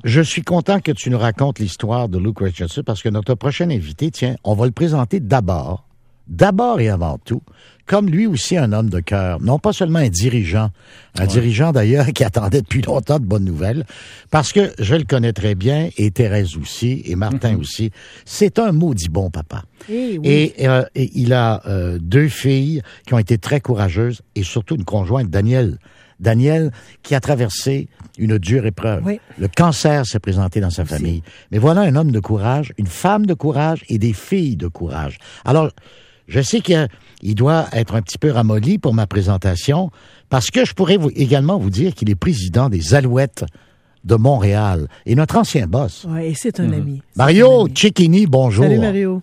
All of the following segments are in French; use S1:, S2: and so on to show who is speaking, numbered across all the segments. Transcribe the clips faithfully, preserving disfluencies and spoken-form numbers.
S1: je suis content que tu nous racontes l'histoire de Luke Richardson parce que notre prochain invité, tiens, on va le présenter d'abord, d'abord et avant tout, comme lui aussi un homme de cœur, non pas seulement un dirigeant, un ouais. dirigeant d'ailleurs qui attendait depuis longtemps de bonnes nouvelles, parce que je le connais très bien, et Thérèse aussi, et Martin mm-hmm. aussi. C'est un maudit bon papa.
S2: Et, oui.
S1: et, euh, et il a euh, deux filles qui ont été très courageuses, et surtout une conjointe, Danielle. Danielle, qui a traversé une dure épreuve.
S2: Oui.
S1: Le cancer s'est présenté dans sa
S2: aussi.
S1: famille. Mais voilà un homme de courage, une femme de courage et des filles de courage. Alors, je sais qu'il doit être un petit peu ramolli pour ma présentation, parce que je pourrais vous, également vous dire qu'il est président des Alouettes de Montréal et notre ancien boss.
S2: Oui, et c'est un mmh. ami. C'est
S1: Mario
S2: un ami.
S1: Cecchini, bonjour.
S2: Salut Mario.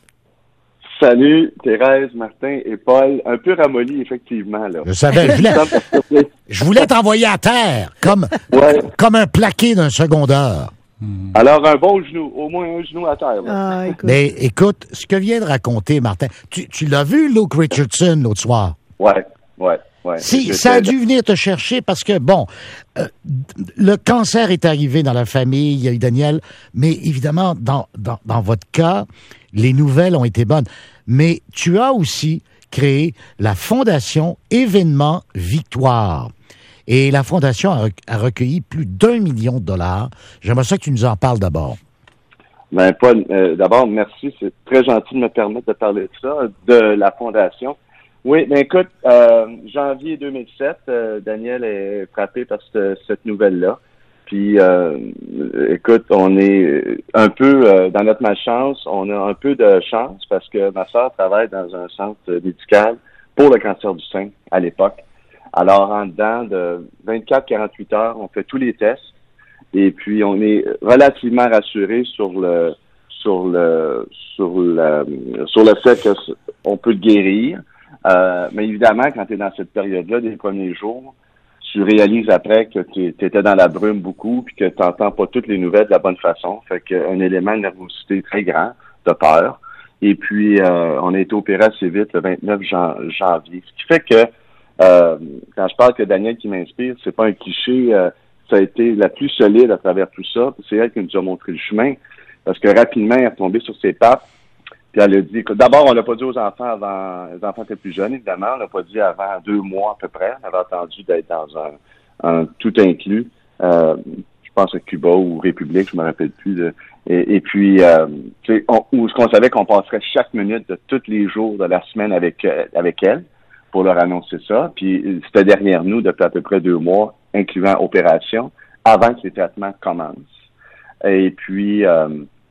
S3: Salut Thérèse, Martin et Paul. Un peu ramolli, effectivement. Là.
S1: Je savais, je voulais, je voulais t'envoyer à terre, comme, ouais. comme un plaqué d'un secondeur.
S3: Mmh. Alors, un bon genou, au moins un genou à terre. Là.
S2: Ah, écoute.
S1: Mais écoute, ce que vient de raconter Martin, tu, tu l'as vu, Luke Richardson, l'autre soir?
S3: Ouais, ouais, ouais.
S1: Si, ça a dû venir te chercher parce que, bon, euh, le cancer est arrivé dans la famille, il y a eu Daniel, mais évidemment, dans, dans, dans votre cas, les nouvelles ont été bonnes. Mais tu as aussi créé la Fondation Événement Victoire. Et la Fondation a, a recueilli plus d'un million de dollars. J'aimerais ça que tu nous en parles d'abord.
S3: Ben, Paul, euh, d'abord, merci. C'est très gentil de me permettre de parler de ça, de la Fondation. Oui, ben écoute, euh, janvier deux mille sept, euh, Daniel est frappé par cette, cette nouvelle-là. Puis, euh, écoute, on est un peu euh, dans notre malchance. On a un peu de chance parce que ma sœur travaille dans un centre médical pour le cancer du sein à l'époque. Alors, en dedans de vingt-quatre à quarante-huit heures, on fait tous les tests et puis on est relativement rassuré sur le sur le sur le sur le fait qu'on peut le guérir. Euh, mais évidemment, quand tu es dans cette période-là, des premiers jours, tu réalises après que tu étais dans la brume beaucoup puis que tu n'entends pas toutes les nouvelles de la bonne façon. Fait qu'un élément de nervosité très grand, de peur. Et puis, euh, on a été opéré assez vite le vingt-neuf janvier. Ce qui fait que Euh, quand je parle que Daniel qui m'inspire, c'est pas un cliché, euh, ça a été la plus solide à travers tout ça. C'est elle qui nous a montré le chemin, parce que rapidement, elle est retombée sur ses pattes, puis elle a dit, écoute, d'abord, on l'a pas dit aux enfants avant, les enfants étaient plus jeunes, évidemment, on l'a pas dit avant deux mois à peu près, on avait attendu d'être dans un, un tout inclus, euh, je pense à Cuba ou République, je me rappelle plus, de, et, et puis, euh, tu sais, on, où ce qu'on savait qu'on passerait chaque minute de tous les jours de la semaine avec, euh, avec elle, pour leur annoncer ça. Puis c'était derrière nous depuis à peu près deux mois, incluant opération, avant que les traitements commencent. Et puis, euh,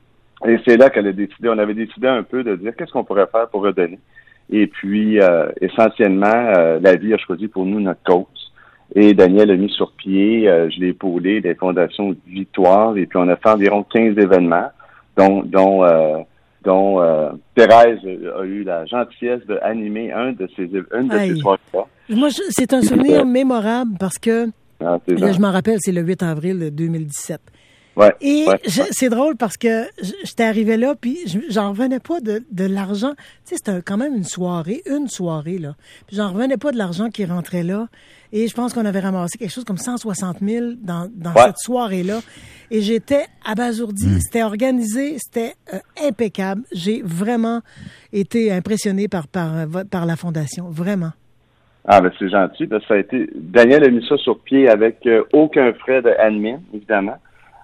S3: et c'est là qu'elle a décidé, on avait décidé un peu de dire qu'est-ce qu'on pourrait faire pour redonner. Et puis, euh, essentiellement, euh, la vie a choisi pour nous notre cause. Et Daniel a mis sur pied, euh, je l'ai épaulé, des fondations Victoire, et puis on a fait environ quinze événements, dont, dont euh, dont euh, Thérèse a eu la gentillesse d'animer un de ces une de ces soirées-là.
S2: Moi, je, c'est un souvenir euh, mémorable parce que
S3: ah,
S2: là, je m'en rappelle, c'est le huit avril deux mille dix-sept.
S3: Ouais,
S2: Et
S3: ouais,
S2: je,
S3: ouais.
S2: c'est drôle parce que j'étais arrivé là, puis j'en revenais pas de, de l'argent. Tu sais, c'était quand même une soirée, une soirée, là. Puis j'en revenais pas de l'argent qui rentrait là. Et je pense qu'on avait ramassé quelque chose comme cent soixante mille dans, dans ouais. cette soirée-là. Et j'étais abasourdi. Mmh. C'était organisé, c'était euh, impeccable. J'ai vraiment été impressionné par, par, par la Fondation, vraiment.
S3: Ah, ben c'est gentil, parce que ça a été... Daniel a mis ça sur pied avec euh, aucun frais de admin, évidemment.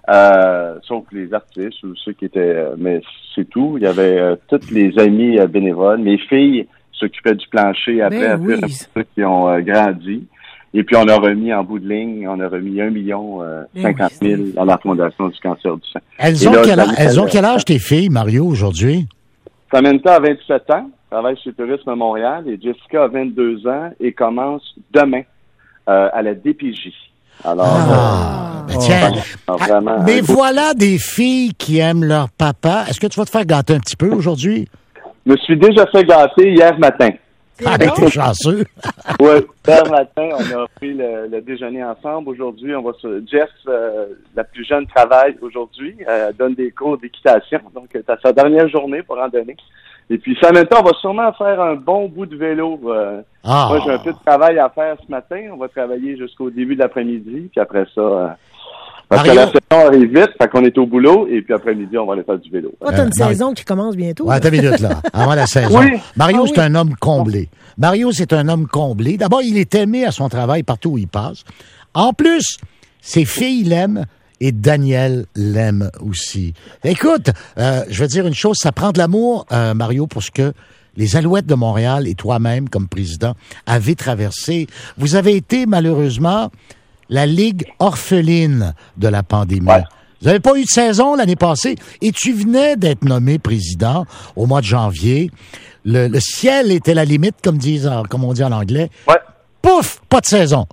S3: Euh, sauf les artistes ou ceux qui étaient... Euh, mais c'est tout. Il y avait euh, tous les amis euh, bénévoles. Mes filles s'occupaient du plancher après,
S2: ben
S3: après
S2: oui.
S3: ceux qui ont euh, grandi. Et puis on a remis en bout de ligne, on a remis un million euh, cinquante mille à la Fondation du cancer du sein.
S1: Elles ont, là, quel, âge, elles ont quel âge tes filles, Mario, aujourd'hui?
S3: Samantha a vingt-sept ans, travaille chez Tourisme Montréal, et Jessica a vingt-deux ans et commence demain euh, à la D P J. Alors,
S1: ah, euh, ben tiens, oh, vraiment, ah, mais voilà des filles qui aiment leur papa. Est-ce que tu vas te faire gâter un petit peu aujourd'hui?
S3: Je me suis déjà fait gâter hier matin.
S1: Ah, ben t'es chanceux.
S3: Oui, hier matin, on a pris le, le déjeuner ensemble. Aujourd'hui, on va se... Jess, euh, la plus jeune, travaille aujourd'hui. Elle donne des cours d'équitation. Donc, c'est sa dernière journée pour en donner. Et puis, Samantha, on va sûrement faire un bon bout de vélo. Euh, ah. Moi, j'ai un peu de travail à faire ce matin. On va travailler jusqu'au début de l'après-midi. Puis après ça, euh, Parce
S1: Mario...
S3: que la saison arrive vite, fait qu'on est au boulot, et puis après-midi, on va aller faire du vélo.
S2: Oh, t'as une
S1: Euh,
S2: saison
S1: Mario...
S2: qui commence bientôt.
S1: Ouais, attends une minute, là, avant la saison.
S3: Oui.
S1: Mario,
S2: Ah,
S1: c'est
S2: oui.
S1: un homme comblé. Mario, c'est un homme comblé. D'abord, il est aimé à son travail partout où il passe. En plus, ses filles l'aiment et Daniel l'aime aussi. Écoute, euh, je vais te dire une chose, ça prend de l'amour, euh, Mario, pour ce que les Alouettes de Montréal et toi-même, comme président, avez traversé. Vous avez été, malheureusement, la ligue orpheline de la pandémie.
S3: Ouais.
S1: Vous n'avez pas eu de saison l'année passée et tu venais d'être nommé président au mois de janvier. Le, le ciel était la limite, comme, disent, en- comme on dit en anglais.
S3: Ouais.
S1: Pouf, pas de saison.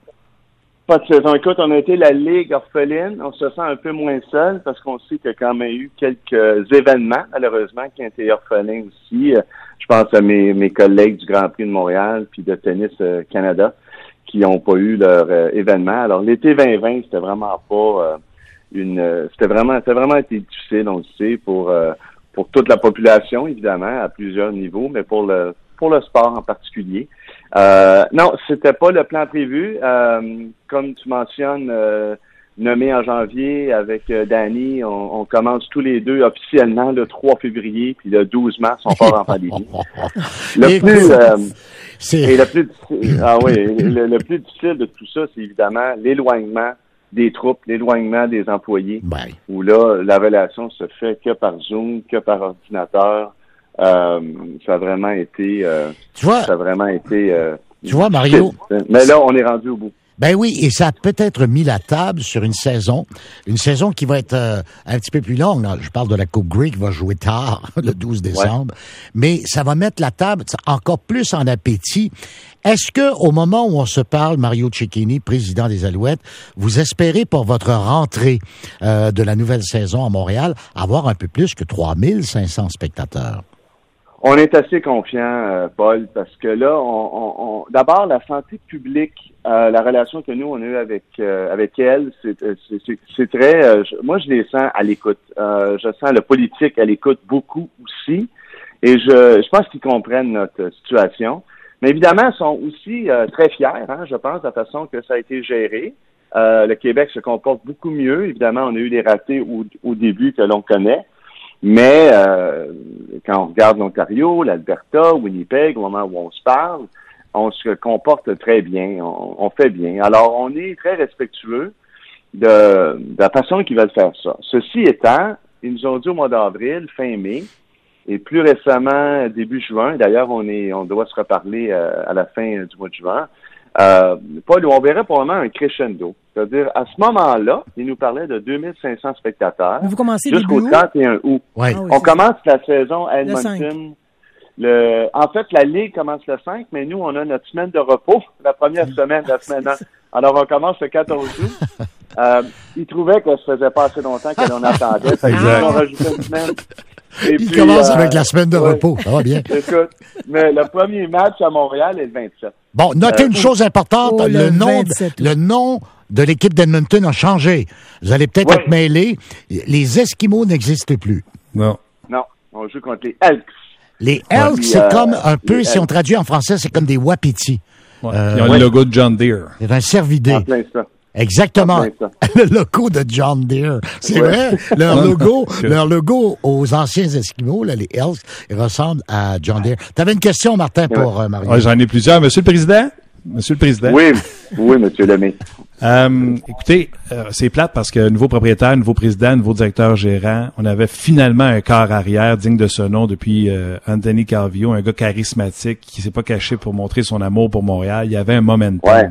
S3: Pas de saison. Écoute, on a été la Ligue orpheline. On se sent un peu moins seul parce qu'on sait qu'il y a quand même eu quelques événements, malheureusement, qui ont été orphelins aussi. Euh, Je pense à mes, mes collègues du Grand Prix de Montréal puis de Tennis euh, Canada qui n'ont pas eu leur euh, événement. Alors, l'été vingt vingt, c'était vraiment pas euh, une... euh, c'était vraiment c'était vraiment été difficile, on le sait, pour, euh, pour toute la population, évidemment, à plusieurs niveaux, mais pour le pour le sport en particulier. Euh, non, c'était pas le plan prévu. Euh, comme tu mentionnes, euh, nommé en janvier avec euh, Danny, on, on commence tous les deux officiellement le trois février, puis le douze mars, on part en pandémie. Le
S1: Écoute,
S3: plus euh,
S1: c'est...
S3: et le plus difficile, ah oui, le, le plus difficile de tout ça, c'est évidemment l'éloignement des troupes, l'éloignement des employés,
S1: Ben,
S3: où là, la relation se fait que par Zoom, que par ordinateur. Euh, ça a vraiment été, euh,
S1: tu vois,
S3: ça a vraiment été. Euh,
S1: Tu vois, Mario?
S3: difficile. Mais là, on est rendu au bout.
S1: ben oui, et ça a peut-être mis la table sur une saison, une saison qui va être euh, un petit peu plus longue. Je parle de la Coupe Grey qui va jouer tard, le douze décembre, mais ça va mettre la table encore plus en appétit. Est-ce que, au moment où on se parle, Mario Cecchini, président des Alouettes, vous espérez pour votre rentrée euh, de la nouvelle saison à Montréal avoir un peu plus que trois mille cinq cents spectateurs?
S3: On est assez confiant, euh, Paul, parce que là, on, on, on d'abord la santé publique, euh, la relation que nous on a eue avec euh, avec elle, c'est c'est, c'est, c'est très. Euh, je, moi, je les sens à l'écoute. Euh, je sens le politique à l'écoute beaucoup aussi, et je, je pense qu'ils comprennent notre situation. Mais évidemment, ils sont aussi euh, très fiers, hein, je pense, de la façon que ça a été géré. Euh, le Québec se comporte beaucoup mieux. Évidemment, on a eu des ratés au, au début que l'on connaît. Mais euh, quand on regarde l'Ontario, l'Alberta, Winnipeg, au moment où on se parle, on se comporte très bien, on, on fait bien. Alors, on est très respectueux de, de la façon qu'ils veulent faire ça. Ceci étant, ils nous ont dit au mois d'avril, fin mai, et plus récemment, début juin, d'ailleurs, on est, on doit se reparler euh, à la fin du mois de juin, euh, Paul, on verrait probablement un crescendo. C'est-à-dire, à ce moment-là, il nous parlait de deux mille cinq cents spectateurs
S2: Mais vous commencez
S3: jusqu'au
S2: début août?
S3: trente et un août.
S1: Oui.
S2: Ah oui,
S3: On
S2: c'est
S3: commence la saison à
S2: Le cinq.
S3: Edmonton. Le, en fait, la Ligue commence le cinq, mais nous, on a notre semaine de repos, la première semaine de la semaine. Hein. Alors, on commence le quatorze août. Euh, ils trouvaient que ça faisait pas assez longtemps que l'on attendait. Fait
S1: Exact.
S3: qu'ils ont rajouté une semaine. Et
S1: Il
S3: puis,
S1: commence
S3: euh,
S1: avec la semaine de
S3: ouais.
S1: repos. Ça va bien.
S3: Écoute, mais le premier match à Montréal est le vingt-sept.
S1: Bon, notez
S3: Euh,
S1: une chose importante,
S2: oh,
S1: le,
S2: le
S1: nom,
S2: vingt-sept août.
S1: le nom de l'équipe d'Edmonton a changé. Vous allez peut-être
S3: Ouais.
S1: être mêlés. Les Esquimaux n'existent plus.
S4: Non.
S3: Non, on joue contre les Elks.
S1: Les Elks,
S3: Puis,
S1: c'est
S3: euh,
S1: comme un peu,
S3: les
S1: si on
S3: Elks.
S1: traduit en français, c'est comme des wapitis.
S4: Ouais.
S1: Euh,
S4: Ils ont
S1: ouais.
S4: le logo de John Deere.
S1: C'est un cervidé.
S3: En plein ça.
S1: Exactement.
S3: En plein
S1: Le logo de John Deere. C'est
S3: Ouais.
S1: vrai. Leur
S4: Ouais.
S1: logo,
S4: Ok.
S1: leur logo aux anciens Esquimaux, là, les Elks, ils ressemblent à John Deere. T'avais une question, Martin, pour euh, Mario?
S4: Ouais, j'en ai plusieurs. Monsieur le Président? Monsieur le Président?
S3: Oui, oui, monsieur Lemay.
S4: Euh, écoutez, euh, c'est plate parce que nouveau propriétaire, nouveau président, nouveau directeur gérant, on avait finalement un corps arrière digne de ce nom depuis euh, Anthony Calvillo, un gars charismatique qui s'est pas caché pour montrer son amour pour Montréal. Il y avait un momentum.
S3: Ouais.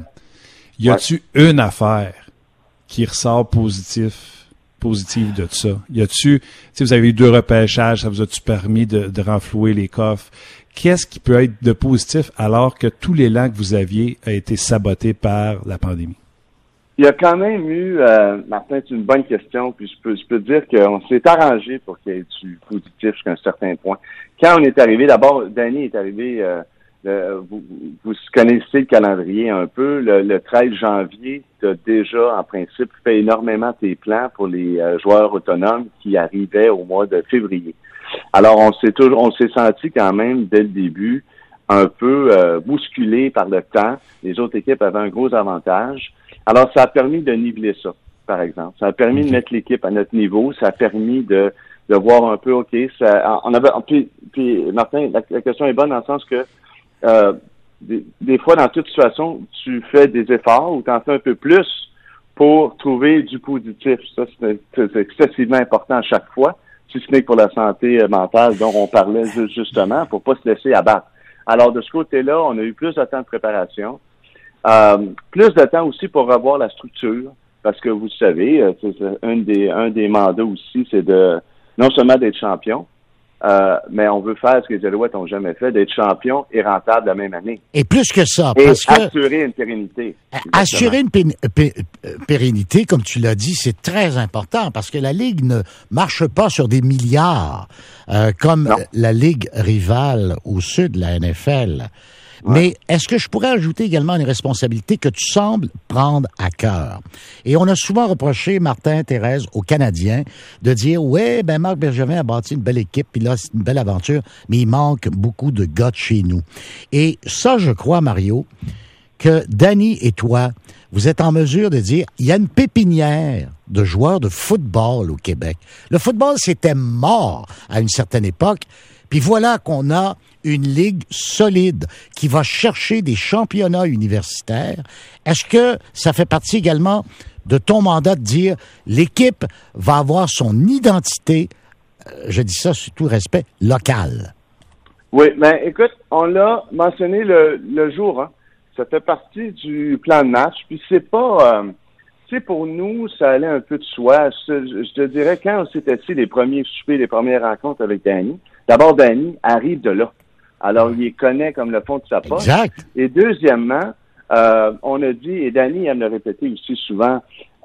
S4: Y a-tu une affaire qui ressort positif, positive de ça? Y a-tu, tu sais, vous avez eu deux repêchages, ça vous a-tu permis de, de renflouer les coffres? Qu'est-ce qui peut être de positif alors que tout l'élan que vous aviez a été saboté par la pandémie?
S3: Il y a quand même eu, euh, Martin, c'est une bonne question, puis je peux, je peux te dire qu'on s'est arrangé pour qu'il y ait du positif jusqu'à un certain point. Quand on est arrivé, d'abord, Danny est arrivé, euh, le, vous, vous connaissez le calendrier un peu, le, le treize janvier, tu as déjà, en principe, fait énormément tes plans pour les euh, joueurs autonomes qui arrivaient au mois de février. Alors, on s'est toujours, on s'est senti quand même, dès le début, un peu euh, bousculé par le temps. Les autres équipes avaient un gros avantage. Alors, ça a permis de niveler ça. par exemple. Ça a permis de mettre l'équipe à notre niveau. Ça a permis de, de voir un peu, OK, ça, on avait, puis, puis Martin, la, la question est bonne dans le sens que, euh, des, des fois, dans toute situation, tu fais des efforts ou tu en fais un peu plus pour trouver du positif. Ça, c'est, c'est excessivement important à chaque fois, si ce n'est que pour la santé mentale dont on parlait justement, pour pas se laisser abattre. Alors, de ce côté-là, on a eu plus de temps de préparation, euh, plus de temps aussi pour revoir la structure, parce que vous savez, c'est, c'est un des un des mandats aussi, c'est de non seulement d'être champion, euh, mais on veut faire ce que les Alouettes n'ont jamais fait, d'être champion et rentable la même année.
S1: Et plus que ça,
S3: et
S1: parce que
S3: assurer une pérennité.
S1: Assurer une pé- pé- pérennité, comme tu l'as dit, c'est très important parce que la Ligue ne marche pas sur des milliards euh, comme
S3: non.
S1: la Ligue rivale au sud, la N F L. Ouais. Mais est-ce que je pourrais ajouter également une responsabilité que tu sembles prendre à cœur? Et on a souvent reproché, Martin, Thérèse, aux Canadiens, de dire, ouais, ben Marc Bergevin a bâti une belle équipe, puis là, c'est une belle aventure, mais il manque beaucoup de gars de chez nous. Et ça, je crois, Mario, que Danny et toi, vous êtes en mesure de dire, il y a une pépinière de joueurs de football au Québec. Le football, c'était mort à une certaine époque, puis voilà qu'on a une ligue solide qui va chercher des championnats universitaires. Est-ce que ça fait partie également de ton mandat de dire l'équipe va avoir son identité, je dis ça sous tout respect, locale?
S3: Oui, ben écoute, on l'a mentionné le, le jour, hein. Ça fait partie du plan de match, puis c'est pas... Euh, tu sais, pour nous, ça allait un peu de soi. Je, je te dirais, quand on s'était assis les premiers soupers, les premières rencontres avec Danny, d'abord, Danny arrive de là. Alors, il les connaît comme le fond de sa poche.
S1: Exact.
S3: Et deuxièmement, euh, on a dit, et Danny aime le répéter aussi souvent,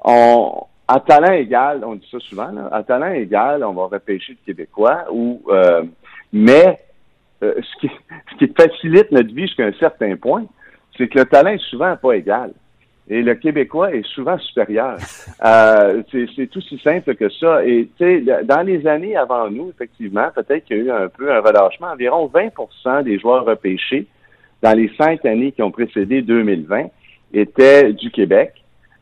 S3: on, à talent égal, on dit ça souvent, là, à talent égal, on va repêcher le Québécois, ou, euh, mais euh, ce, qui, ce qui facilite notre vie jusqu'à un certain point, c'est que le talent est souvent pas égal. Et le Québécois est souvent supérieur. Euh, c'est, c'est tout si simple que ça. Et tu sais, dans les années avant nous, effectivement, peut-être qu'il y a eu un peu un relâchement. Environ vingt pour cent des joueurs repêchés dans les cinq années qui ont précédé deux mille vingt étaient du Québec.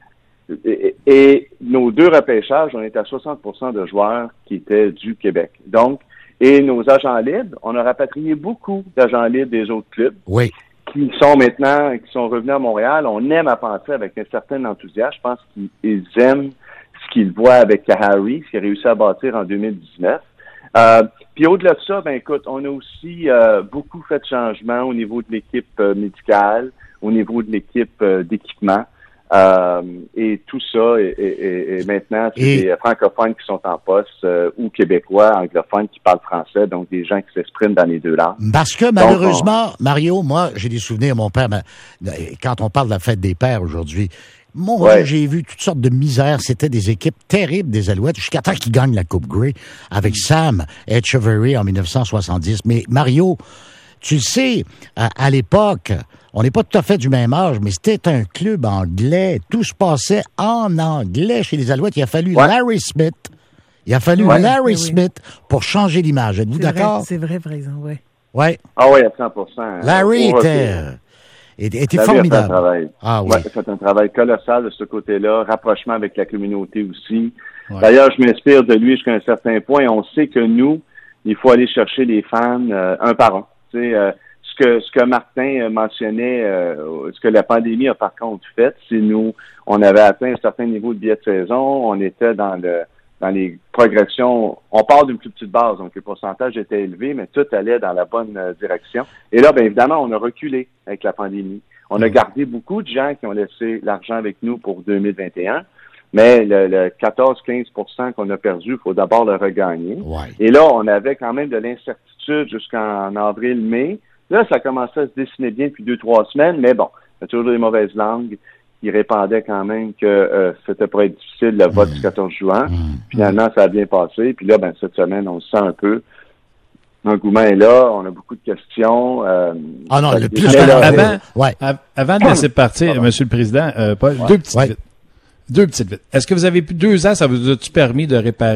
S3: Et, et nos deux repêchages, on est à soixante pour cent de joueurs qui étaient du Québec. Donc, et nos agents libres, on a rapatrié beaucoup d'agents libres des autres clubs.
S1: Oui.
S3: Qui sont maintenant, qui sont revenus à Montréal. On aime à penser avec un certain enthousiasme. Je pense qu'ils aiment ce qu'ils voient avec Harry, ce qu'il a réussi à bâtir en deux mille dix-neuf. Euh, puis au-delà de ça, ben écoute, on a aussi euh, beaucoup fait de changements au niveau de l'équipe euh, médicale, au niveau de l'équipe euh, d'équipement. Euh, et tout ça, et, et, et maintenant, c'est et... des francophones qui sont en poste euh, ou québécois, anglophones qui parlent français, donc des gens qui s'expriment dans les deux langues.
S1: Parce que malheureusement, donc, on... Mario, moi, j'ai des souvenirs, mon père, quand on parle de la fête des pères aujourd'hui, mon ouais. j'ai vu toutes sortes de misères. C'était des équipes terribles des Alouettes jusqu'à temps qu'ils gagnent la Coupe Grey avec mmh. Sam Etcheverry en dix-neuf cent soixante-dix. Mais Mario, tu le sais, à, à l'époque, on n'est pas tout à fait du même âge, mais c'était un club anglais. Tout se passait en anglais chez les Alouettes. Il a fallu ouais. Larry Smith. Il a fallu ouais. Larry oui, Smith oui. pour changer l'image. Êtes-vous
S2: c'est
S1: d'accord?
S2: Vrai, c'est vrai, par exemple, oui.
S1: Oui.
S3: Ah oui, à cent pour cent.
S1: Larry était, était, était formidable.
S3: A fait un
S1: ah oui.
S3: Ouais, il a fait un travail colossal de ce côté-là. Rapprochement avec la communauté aussi.
S1: Ouais.
S3: D'ailleurs, je m'inspire de lui jusqu'à un certain point. On sait que nous, il faut aller chercher les fans euh, un par un. Tu sais, euh, ce que ce que Martin mentionnait, euh, ce que la pandémie a par contre fait, c'est nous, on avait atteint un certain niveau de billets de saison, on était dans le dans les progressions, on part d'une plus petite base, donc le pourcentage était élevé, mais tout allait dans la bonne euh, direction. Et là, bien évidemment, on a reculé avec la pandémie. On a gardé beaucoup de gens qui ont laissé l'argent avec nous pour deux mille vingt et un, mais le, le quatorze à quinze pour cent qu'on a perdu, il faut d'abord le regagner.
S1: Ouais.
S3: Et là, on avait quand même de l'incertitude jusqu'en avril-mai. Là, ça commençait à se dessiner bien depuis deux, trois semaines, mais bon, il y a toujours des mauvaises langues qui répandaient quand même que euh, c'était pour être difficile le vote mmh. du quatorze juin. Mmh. Finalement, ça a bien passé. Puis là, ben cette semaine, on se sent un peu. L'engouement est là, on a beaucoup de questions. Euh,
S1: ah non, le plus
S4: avant, avant,
S1: ouais.
S4: avant de laisser partir, ah, Monsieur le Président, euh, Paul, ouais. deux petites
S1: ouais.
S4: vites. Deux petites vites. Est-ce que vous avez pu deux ans, ça vous a-tu permis de réparer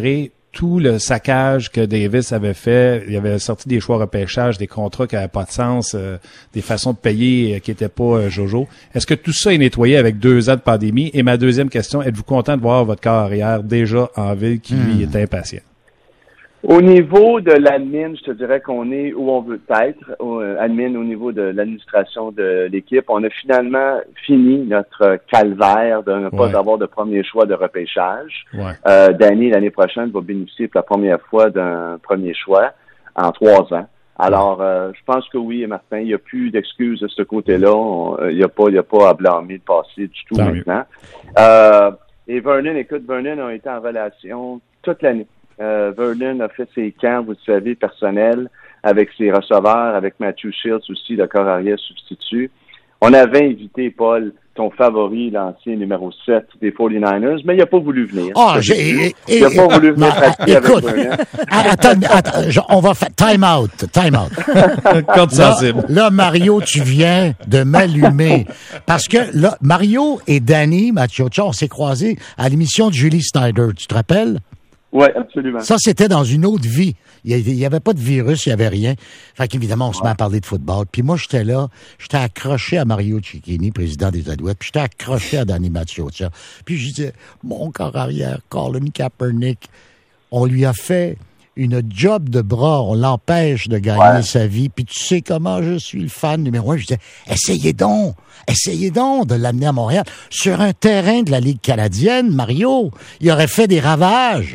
S4: tout le saccage que Davis avait fait. Il avait sorti des choix repêchage, des contrats qui n'avaient pas de sens, euh, des façons de payer euh, qui n'étaient pas euh, jojo. Est-ce que tout ça est nettoyé avec deux ans de pandémie? Et ma deuxième question, êtes-vous content de voir votre corps arrière déjà en ville qui, lui,
S1: Hmm.
S4: est impatient?
S3: Au niveau de l'admin, je te dirais qu'on est où on veut être. Au, euh, admin, au niveau de l'administration de l'équipe, on a finalement fini notre calvaire de ne pas
S4: Ouais.
S3: avoir de premier choix de repêchage.
S4: Ouais.
S3: Euh, Danny, l'année prochaine, va bénéficier pour la première fois d'un premier choix en trois ans. Alors, euh, je pense que oui, Martin, il n'y a plus d'excuses de ce côté-là. On- euh, Il n'y a pas, il y a pas à blâmer le passé du tout
S4: Tant
S3: maintenant. Euh, et Vernon, écoute, Vernon a été en relation toute l'année. Euh, Vernon a fait ses camps, vous le savez, personnels, avec ses receveurs, avec Matthew Shields aussi, le corps arrière substitut. On avait invité, Paul, ton favori, l'ancien numéro sept des forty-niners, mais il n'a pas voulu venir.
S1: Ah, j'ai...
S3: Il n'a pas voulu venir
S1: Ah,
S3: pratiquer avec
S1: écoute,
S3: Vernon.
S1: attends, attends, je- on va faire time out, time out.
S4: Corde
S1: Là,
S4: sensible.
S1: là, Mario, tu viens de m'allumer. Parce que là, Mario et Danny Maciocia, on s'est croisés à l'émission de Julie Snyder, tu te rappelles?
S3: Oui, absolument.
S1: Ça, c'était dans une autre vie. Il n'y avait pas de virus, il n'y avait rien. Fait qu'évidemment, on se met à parler de football. Puis moi, j'étais là, j'étais accroché à Mario Cecchini, président des Alouettes, puis j'étais accroché à Danny Maciocia. Puis je disais, mon corps arrière, Colin Kaepernick, on lui a fait une job de bras, on l'empêche de gagner
S3: Ouais.
S1: sa vie. Puis tu sais comment je suis le fan numéro un. Je disais, essayez donc, essayez donc de l'amener à Montréal. Sur un terrain de la Ligue canadienne, Mario, il aurait fait des ravages.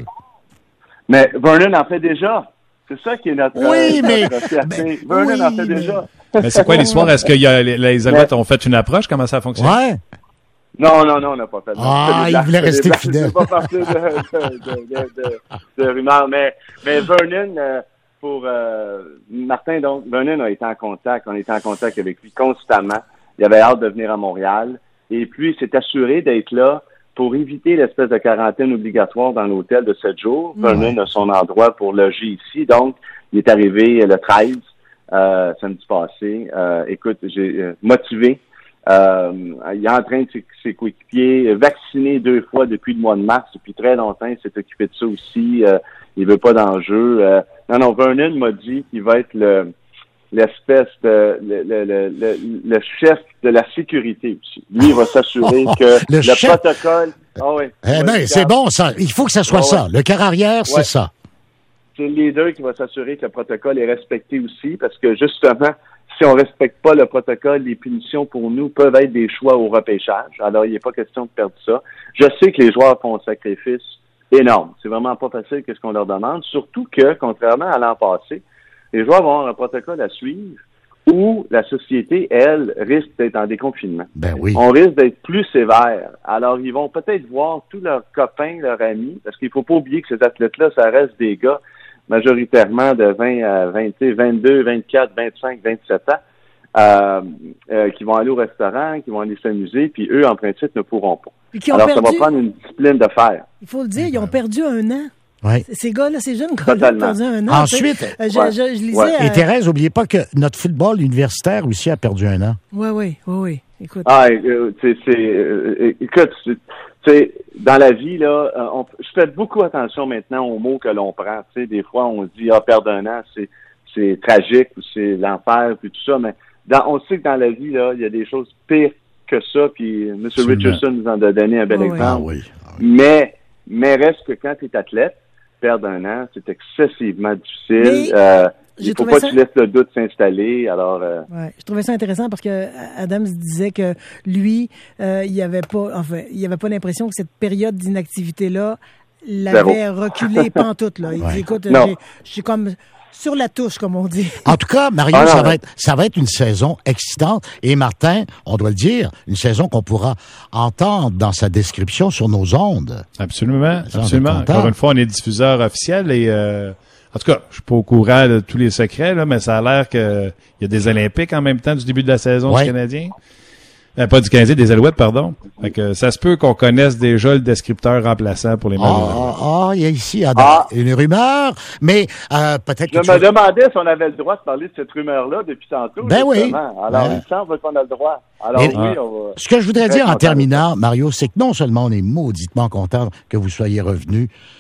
S3: Mais Vernon en fait déjà. C'est ça qui est notre...
S1: Oui,
S3: euh,
S1: mais-
S3: notre fierté.
S1: mais-
S3: Vernon en
S1: oui,
S3: fait
S1: mais-
S3: déjà.
S4: Mais c'est quoi l'histoire? Est-ce que y a, les, les Alouettes ont fait une approche? Comment ça fonctionne?
S1: Ouais.
S3: Non, non, non, on n'a pas fait.
S1: Ah,
S3: C'est des
S1: il
S3: blagues,
S1: voulait
S3: c'est des
S1: rester
S3: blagues,
S1: fidèle.
S3: C'est pas partir de, de, de, de, de, de rumeurs. Mais, mais Vernon, euh, pour euh, Martin, donc, Vernon a été en contact. On était en contact avec lui constamment. Il avait hâte de venir à Montréal. Et puis, il s'est assuré d'être là pour éviter l'espèce de quarantaine obligatoire dans l'hôtel de sept jours. Vernon a son endroit pour loger ici. Donc, il est arrivé le treize, euh, samedi passé. Euh, écoute, j'ai euh, motivé. Euh, il est en train de ses, ses coéquipiers, vacciné deux fois depuis le mois de mars, depuis très longtemps, il s'est occupé de ça aussi. Euh, il veut pas d'enjeu. Euh, non, non, Vernon m'a dit qu'il va être le l'espèce de le, le, le, le, le chef de la sécurité aussi. Lui, il va s'assurer que
S1: Le
S3: le,
S1: chef-
S3: protocole. Ah oui.
S1: Eh
S3: Ouais,
S1: ben,
S3: regarde,
S1: c'est bon, ça. Il faut que ça soit
S3: Ouais,
S1: ça. Le quart arrière, c'est
S3: Ouais.
S1: ça.
S3: c'est le leader qui va s'assurer que le protocole est respecté aussi, parce que justement, si on respecte pas le protocole, les punitions pour nous peuvent être des choix au repêchage. Alors, il n'est pas question de perdre ça. Je sais que les joueurs font un sacrifice énorme. C'est vraiment pas facile que ce qu'on leur demande, surtout que, contrairement à l'an passé, les joueurs vont avoir un protocole à suivre où la société, elle, risque d'être en déconfinement.
S1: Ben oui.
S3: On risque d'être plus sévère. Alors, ils vont peut-être voir tous leurs copains, leurs amis, parce qu'il faut pas oublier que ces athlètes-là, ça reste des gars majoritairement de vingt à vingt, vingt-deux, vingt-quatre, vingt-cinq, vingt-sept ans, euh, euh, qui vont aller au restaurant, qui vont aller s'amuser, puis eux, en principe, ne pourront pas.
S2: Puis qui ont
S3: Alors, ça
S2: perdu,
S3: va prendre une discipline de fer.
S2: il faut le dire, ils ont perdu un an.
S1: Ouais.
S2: Ces gars-là, ces jeunes gars-là ont
S3: Totalement.
S2: perdu un an.
S1: Ensuite-
S2: tu sais. Euh, je,
S3: Ouais.
S2: je, je lisais...
S3: Ouais.
S1: Et
S2: euh,
S1: Thérèse, n'oubliez pas que notre football universitaire aussi a perdu un an.
S2: Oui, oui, oui, oui. Écoute.
S3: Ah, euh, c'est, c'est, euh, écoute, c'est, c'est, dans la vie, là, euh, on, je fais beaucoup attention maintenant aux mots que l'on prend. Tu sais, des fois, on dit, ah, perdre un an, c'est, c'est tragique, ou c'est l'enfer, puis tout ça, mais dans, on sait que dans la vie, là, il y a des choses pires que ça, puis M.
S1: Absolument.
S3: Richardson nous en a donné un bel
S2: Ah oui.
S3: exemple.
S1: Ah oui.
S3: Mais, mais reste que quand tu es athlète, perdre un an, c'est excessivement difficile.
S2: Mais
S3: Euh,
S2: j'ai
S3: il faut
S2: trouvé
S3: pas
S2: ça-
S3: que tu laisses le doute s'installer. Alors, euh,
S2: Ouais, je trouvais ça intéressant parce que Adams disait que lui, euh, il avait pas, enfin, il avait pas l'impression que cette période d'inactivité-là l'avait reculé pantoute, là. Il
S1: Ouais.
S2: dit, écoute,
S3: Non.
S2: j'ai- je suis comme sur la touche, comme on dit.
S1: En tout cas, Mario,
S3: Ah, non,
S1: ça,
S3: non.
S1: va être, ça va être une saison excitante. Et Martin, on doit le dire, une saison qu'on pourra entendre dans sa description sur nos ondes.
S4: Absolument,
S1: Ça, on est
S4: absolument.
S1: content.
S4: Encore une fois, on est diffuseur officiel et euh, en tout cas, je suis pas au courant de tous les secrets, là, mais ça a l'air que il y a des Olympiques en même temps du début de la saison
S1: Ouais.
S4: du Canadien. Euh, pas du Canadien, des Alouettes, pardon. Fait que ça se peut qu'on connaisse déjà le descripteur remplaçant pour les
S1: Ah,
S4: Malouettes.
S1: ah, ah, il y a ici ah,
S3: Ah.
S1: une rumeur, mais euh, peut-être
S3: je
S1: que tu
S3: me
S1: vas-
S3: demandais si on avait le droit de parler de cette rumeur-là depuis tantôt.
S1: Ben oui.
S3: justement. Alors,
S1: Ouais.
S3: il semble qu'on a le droit. Alors,
S1: Et-
S3: oui, on va...
S1: Ce que je voudrais
S3: Très
S1: dire en
S3: content de
S1: terminant, Mario, c'est que non seulement on est mauditement content que vous soyez revenu,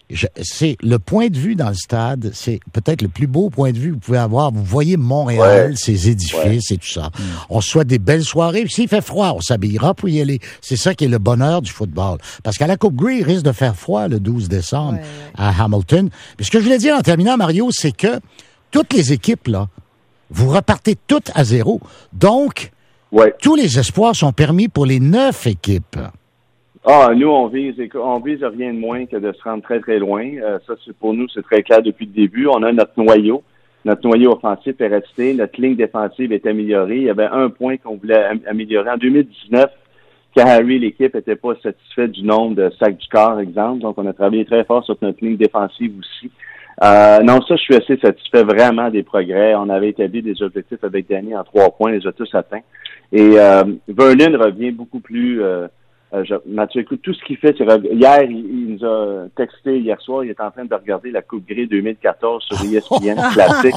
S1: je, c'est le point de vue dans le stade, c'est peut-être le plus beau point de vue que vous pouvez avoir. Vous voyez Montréal,
S3: ouais.
S1: ses édifices
S3: ouais.
S1: et tout ça. Mm. On souhaite des belles soirées. S'il fait froid, on s'habillera pour y aller. C'est ça qui est le bonheur du football. Parce qu'à la Coupe Grey, il risque de faire froid le douze décembre ouais, ouais. à Hamilton. Mais ce que je voulais dire en terminant, Mario, c'est que toutes les équipes, là, vous repartez toutes à zéro. Donc, ouais. tous les espoirs sont permis pour les neuf équipes.
S3: Ah, nous, on vise, on vise rien de moins que de se rendre très, très loin. Euh, ça, c'est pour nous, c'est très clair depuis le début. On a notre noyau. Notre noyau offensif est resté. Notre ligne défensive est améliorée. Il y avait un point qu'on voulait améliorer. En deux mille dix-neuf, quand Harry, l'équipe, était pas satisfaite du nombre de sacs du corps, exemple. Donc, on a travaillé très fort sur notre ligne défensive aussi. Euh, non, ça, je suis assez satisfait vraiment des progrès. On avait établi des objectifs avec Danny en trois points, les a tous atteints. Et euh, Vernon revient beaucoup plus... Euh, Euh, je, Mathieu, écoute, tout ce qu'il fait, c'est... Hier, il, il nous a texté hier soir, il est en train de regarder la Coupe Grey deux mille quatorze sur E S P N classique.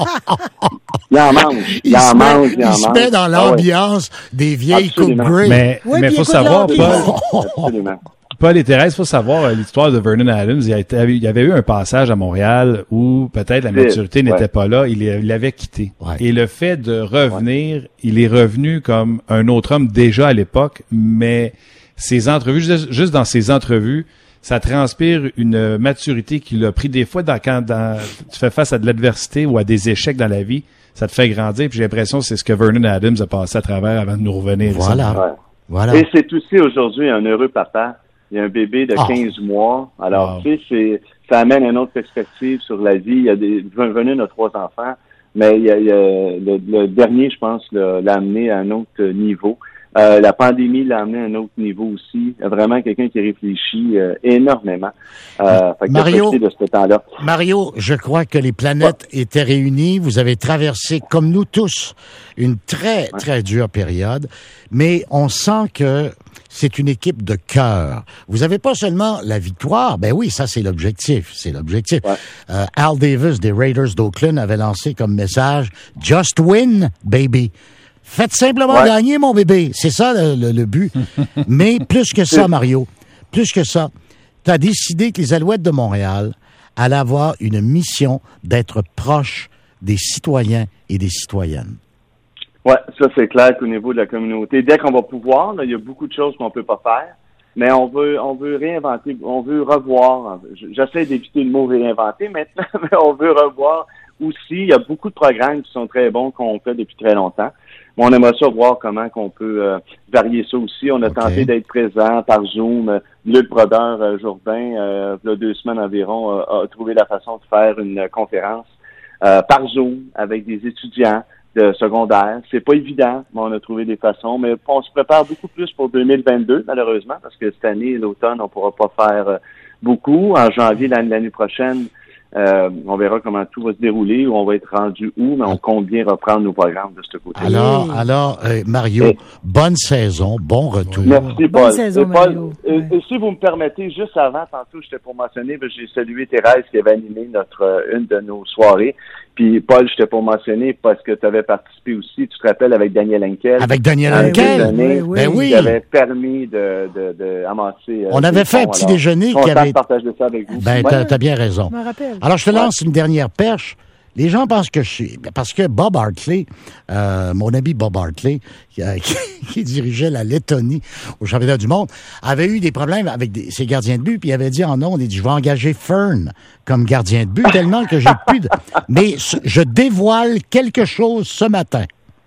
S3: Il en mange, il, il en mange, il en mange.
S1: Il se met dans l'ambiance ah, ouais. des vieilles Coupe Grey.
S4: Mais il oui, faut savoir, Paul... Absolument. Paul et Thérèse, il faut savoir l'histoire de Vernon Adams. Il y, il y avait eu un passage à Montréal où peut-être la maturité ouais. n'était pas là. Il, il l'avait quitté. Ouais. Et le fait de revenir, ouais. il est revenu comme un autre homme déjà à l'époque, mais... Ses entrevues, juste, juste dans ses entrevues, ça transpire une maturité qu'il a pris des fois dans, quand dans, tu fais face à de l'adversité ou à des échecs dans la vie, ça te fait grandir. Puis j'ai l'impression que c'est ce que Vernon Adams a passé à travers avant de nous revenir.
S1: Voilà. Ouais. voilà.
S3: Et c'est aussi aujourd'hui un heureux papa. Il y a un bébé de oh. quinze mois. Alors, wow. tu sais, c'est, ça amène une autre perspective sur la vie. Il y a des, Vernon a trois enfants, mais il y a, il y a le, le dernier, je pense, l'a, l'a amené à un autre niveau. Euh, la pandémie l'a amené à un autre niveau aussi. Vraiment quelqu'un qui réfléchit euh, énormément. Euh, fait
S1: Mario,
S3: de ce temps-là.
S1: Mario, je crois que les planètes ouais. étaient réunies. Vous avez traversé, comme nous tous, une très, ouais. très dure période. Mais on sent que c'est une équipe de cœur. Vous avez pas seulement la victoire. Ben oui, ça, c'est l'objectif. C'est l'objectif. Ouais. Euh, Al Davis des Raiders d'Oakland avait lancé comme message « Just win, baby ». Faites simplement ouais. gagner, mon bébé. C'est ça, le, le, le but. Mais plus que ça, Mario, plus que ça, tu as décidé que les Alouettes de Montréal allaient avoir une mission d'être proche des citoyens et des citoyennes.
S3: Oui, ça, c'est clair qu'au niveau de la communauté, dès qu'on va pouvoir, là, il y a beaucoup de choses qu'on peut pas faire, mais on veut on veut réinventer, on veut revoir. J'essaie d'éviter le mot réinventer maintenant, mais on veut revoir aussi. Il y a beaucoup de programmes qui sont très bons qu'on fait depuis très longtemps. On aimerait ça voir comment qu'on peut euh, varier ça aussi. On a okay. tenté d'être présent par Zoom. Luc Brodeur euh, Jourdain, euh, il y a deux semaines environ, euh, a trouvé la façon de faire une conférence euh, par Zoom avec des étudiants de secondaire. C'est pas évident, mais on a trouvé des façons. Mais on se prépare beaucoup plus pour deux mille vingt-deux, malheureusement, parce que cette année, l'automne, on pourra pas faire euh, beaucoup. En janvier, l'année, l'année prochaine, Euh, on verra comment tout va se dérouler, où on va être rendu où, mais on compte bien reprendre nos programmes de ce côté-là.
S1: Alors, alors euh, Mario, et, bonne saison, bon retour.
S3: Merci, Paul.
S2: Bonne saison,
S3: et, Paul,
S2: Mario.
S3: Et, et si vous me permettez, juste avant, tantôt, j'étais pour mentionner, j'ai salué Thérèse qui avait animé notre euh, une de nos soirées. Puis, Paul, j'étais pour mentionner parce que tu avais participé aussi, tu te rappelles, avec Daniel Henkel.
S1: Avec Daniel Henkel?
S3: Oui,
S1: oui. Ben oui.
S3: Qui avait permis de, de, de amasser. Euh,
S1: On avait fait un petit alors, déjeuner qui avait.
S3: De partager ça avec vous.
S1: Ben, t'as, t'as bien raison.
S2: Je me rappelle.
S1: Alors, je te lance ouais. une dernière perche. Les gens pensent que je suis... Parce que Bob Hartley, euh, mon ami Bob Hartley, qui, euh, qui, qui dirigeait la Lettonie au championnat du monde, avait eu des problèmes avec des, ses gardiens de but, puis il avait dit en ondes, il dit, je vais engager Fern comme gardien de but, tellement que j'ai plus de... Mais je dévoile quelque chose ce matin.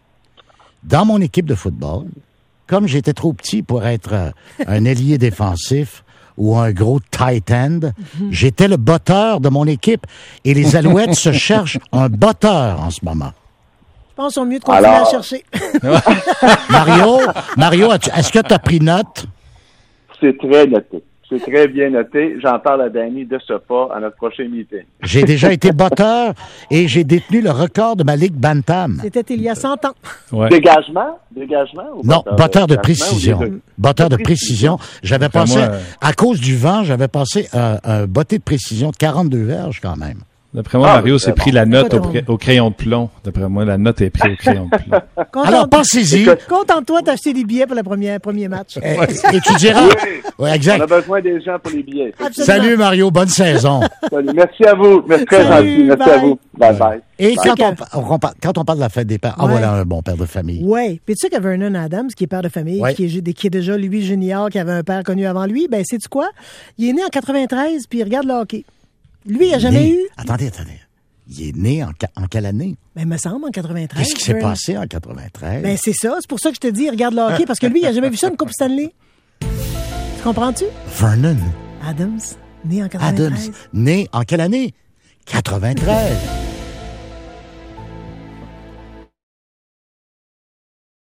S1: Dans mon équipe de football, comme j'étais trop petit pour être euh, un ailier défensif, ou un gros tight end. Mm-hmm. J'étais le botteur de mon équipe et les Alouettes se cherchent un botteur en ce moment.
S2: Je pense qu'on mieux de continuer Alors... à chercher.
S1: Mario, Mario, est-ce que tu as pris note?
S3: C'est très noté. C'est très bien noté. J'en parle à Danny de ce pas à notre prochain meeting.
S1: J'ai déjà été botteur et j'ai détenu le record de ma ligue Bantam.
S2: C'était il y a cent ans.
S3: Ouais. Dégagement? Dégagement? Ou
S1: non, botteur de, de précision. De... Botteur de, de précision. J'avais Après passé, moi, euh... à cause du vent, j'avais passé un, un botté de précision de quarante-deux verges quand même.
S4: D'après moi,
S3: Ah,
S4: Mario
S3: mais
S4: s'est
S3: c'est
S4: pris
S3: bon.
S4: la note au,
S2: Pas
S4: cra- au crayon de plomb. D'après moi, la note est prise au crayon de plomb.
S1: Alors, pensez-y.
S2: Contente-toi d'acheter des billets pour le premier, premier match.
S1: Eh, Et tu diras.
S3: Oui.
S1: Oui,
S3: On
S1: exact.
S3: a besoin des gens pour les billets.
S2: Absolument.
S1: Salut Mario, bonne saison.
S3: Salut. Merci à vous. Merci très
S2: Salut,
S3: gentil. Merci
S2: bye.
S3: à vous. Bye bye.
S1: Et
S3: Bye.
S1: quand on, on parle- quand on parle de la fête des pères, ah
S2: Ouais.
S1: voilà un bon père de famille.
S2: Oui. Puis tu sais que Vernon Adams, qui est père de famille,
S1: Ouais.
S2: qui, est, ju- qui est déjà lui junior, qui avait un père connu avant lui, ben sais-tu quoi? Il est né en quatre-vingt-treize, puis il regarde le hockey. Lui, il n'a jamais
S1: Né-
S2: eu...
S1: Attendez, attendez. Il est né en, ca- en quelle année?
S2: Ben, il me semble, en quatre-vingt-treize.
S1: Qu'est-ce qui s'est
S2: Vernon.
S1: passé en quatre-vingt-treize?
S2: Ben, c'est ça. C'est pour ça que je te dis, il regarde le hockey, parce que lui, il n'a jamais vu ça, une Coupe Stanley. Tu comprends-tu?
S1: Vernon
S2: Adams, né en quatre-vingt-treize.
S1: Adams, né en quelle année? quatre-vingt-treize.